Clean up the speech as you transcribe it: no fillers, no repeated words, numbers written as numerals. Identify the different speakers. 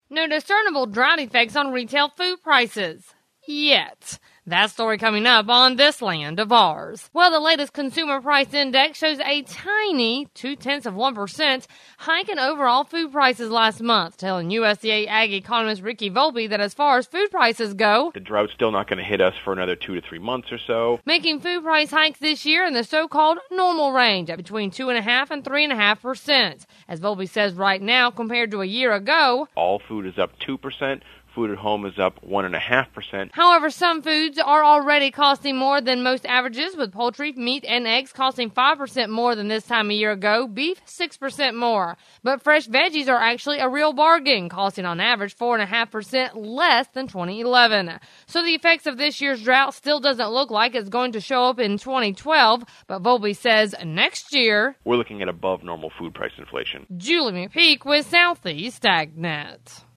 Speaker 1: No discernible drought effects on retail food prices. Yet. That story coming up on this land of ours. Well, the latest consumer price index shows a tiny 0.2% hike in overall food prices last month, telling USDA ag economist Ricky Volpe that as far as food prices go,
Speaker 2: the drought's still not going to hit us for another 2 to 3 months or so,
Speaker 1: making food price hikes this year in the so-called normal range at between 2.5% and 3.5%. As Volpe says right now, compared to a year ago,
Speaker 2: all food is up 2%. Food at home is up 1.5%.
Speaker 1: However, some foods are already costing more than most averages, with poultry, meat, and eggs costing 5% more than this time a year ago, beef 6% more. But fresh veggies are actually a real bargain, costing on average 4.5% less than 2011. So the effects of this year's drought still doesn't look like it's going to show up in 2012, but Volpe says next year,
Speaker 2: we're looking at above normal food price inflation.
Speaker 1: Julie McPeak with Southeast AgNet.